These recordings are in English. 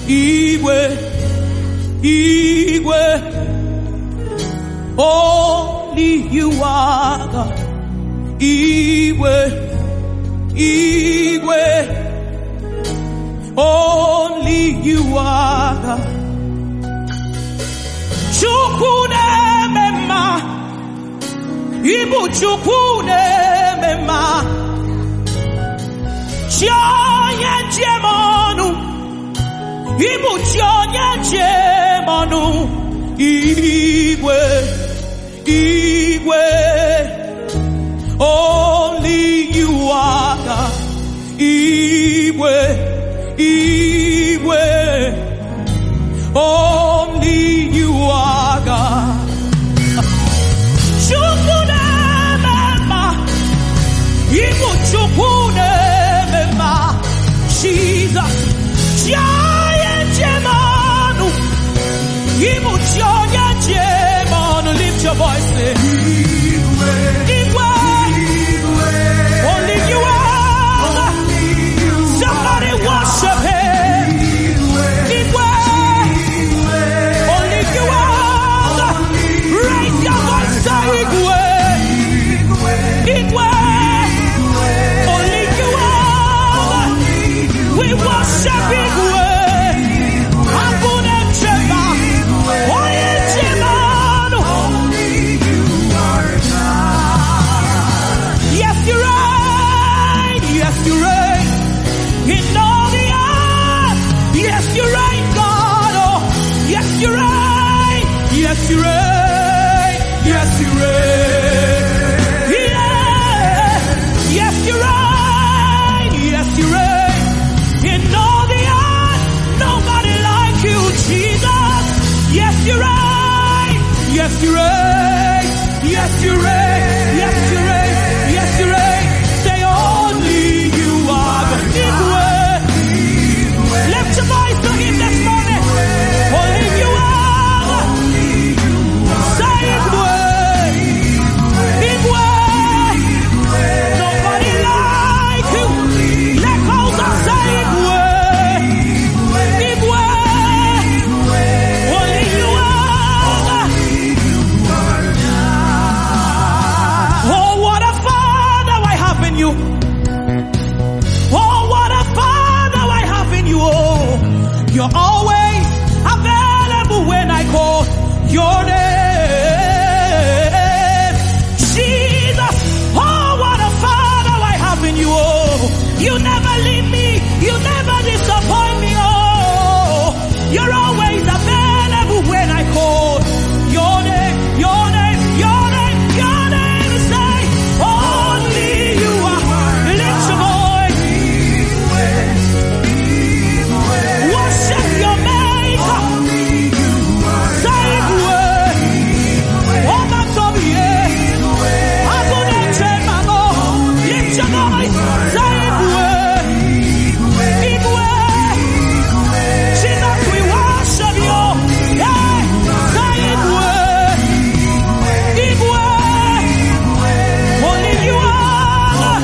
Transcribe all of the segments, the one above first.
Igwe, Igwe, only you are God. Igwe, Igwe, only you are God. Chukune mema, Ibu chukune mema, Chonye jemonu, Ibu chonye jemonu. Igwe, Igwe, only you are God. Igwe, Igwe, only you are God. Chukune mema, Ibu chukune mema, Jesus, Giant Jemanu, Ibu Giant Jemanu, lift your voice, say, Igwe, Igwe, only you are. Somebody worship Him. Igwe, only you are. Raise your voice, say Igwe, Igwe, only you are. We worship Igwe. Hakuna chema, oye chemano. Yes, you reign. Yes, you reign. In all the earth. Yes, you reign, God. Oh, yes, you reign. Yes, you reign. Yes, you reign. Yeah. Yes, you reign. Yes, you reign. In all the earth, nobody like you, Jesus. Yes, you reign. Yes, you reign. Yes, you reign. Yes, you reign. Yes, you reign. Say only you are the Igwe. Lift your voice to Him this morning. Only you are. Say Igwe. Igwe. Nobody like you. Let go of say Igwe. Igwe. Only you are. Oh, what a Father I have in you. Oh, what a Father I have in you. Oh, you're always available when I call your name. Jesus, oh, what a Father I have in you. Oh, you never leave me. You never disappoint me. Oh, you're always available when I call your name. Your name, your name, your name. Say, only you are. Lift your voice. Worship your Maker. Say Igwe. Oh, my God, yeah. Hakuna chema, no. Lift your voice. Say Igwe. Igwe. Jesus, we worship you. Yeah. Say Igwe. Igwe. Only you are.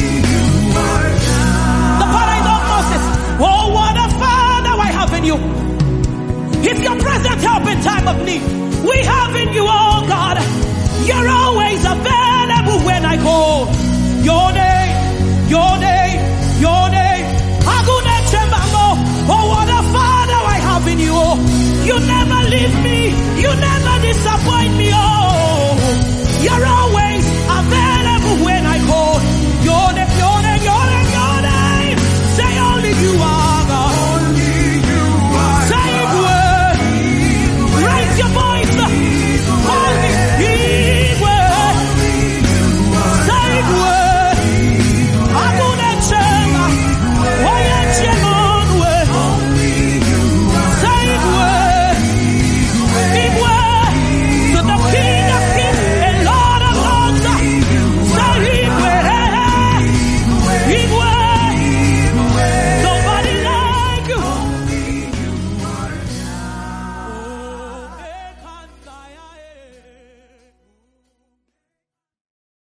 The paradise of Moses. Oh, what a Father I have in you. If your present help in time of need, we have in you, oh God. You're always available when I call your name, your name, your name. Hakuna chembamo. Oh, what a Father I have in you. You never leave me. You never disappoint